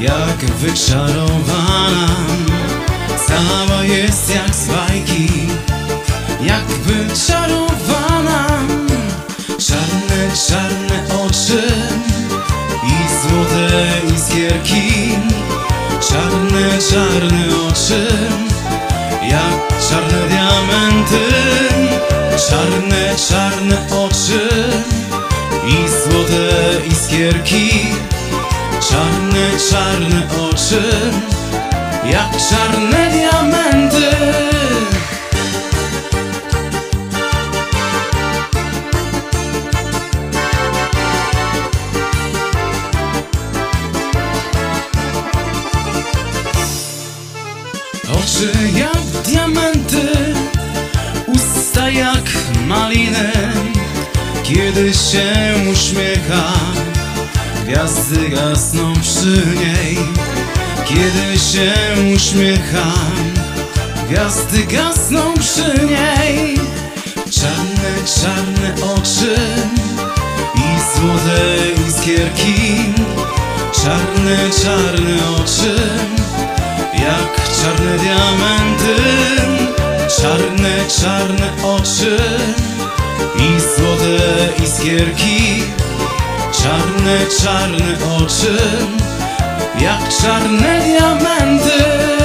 jak wyczarowana. Cała jest jak z bajki, jak wyczarowana. Czarne, czarne oczy i złote iskierki. Czarne, czarne oczy, jak czarne diamenty. Czarne, czarne oczy i złote iskierki. Czarne, czarne oczy, jak czarne diamenty. Oczy jak diamenty, usta jak maliny. Kiedy się uśmiecha, gwiazdy gasną przy niej. Kiedy się uśmiecha, gwiazdy gasną przy niej. Czarne, czarne oczy i złote iskierki. Czarne, czarne oczy, jak czarne diamenty. Czarne, czarne oczy i złote iskierki. Czarne, czarne oczy, jak czarne diamenty.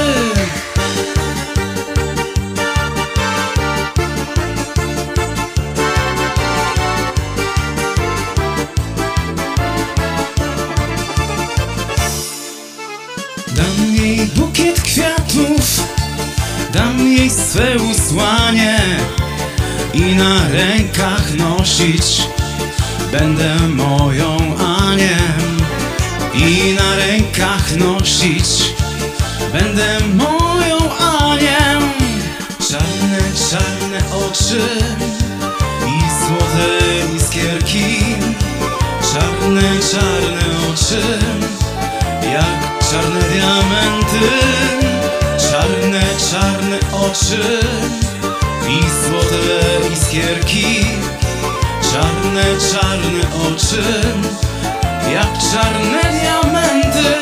Dam jej bukiet kwiatów, dam jej swe usłanie i na rękach nosić będę moją Anię. I na rękach nosić będę moją Anię. Czarne, czarne oczy i złote iskierki. Czarne, czarne oczy, jak czarne diamenty. Czarne, czarne oczy i złote iskierki. Czarne, czarne oczy, jak czarne diamenty.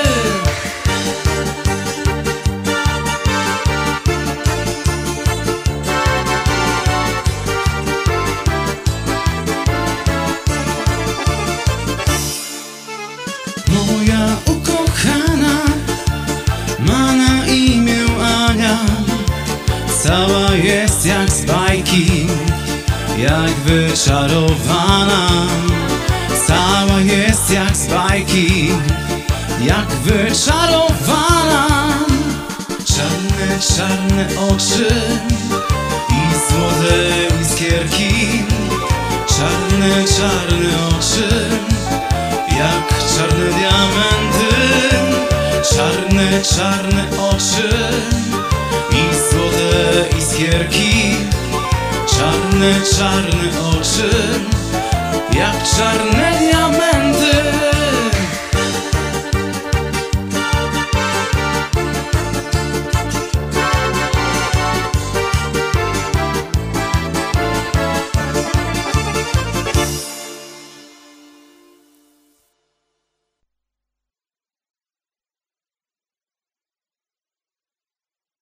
Moja ukochana ma na imię Ania. Cała jest jak z bajki, jak wyczarowana. Cała jest jak z bajki, jak wyczarowana. Czarne, czarne oczy i złote iskierki. Czarne, czarne oczy, jak czarne diamenty. Czarne, czarne oczy i złote iskierki. Czarne, czarne oczy, jak czarne diamenty.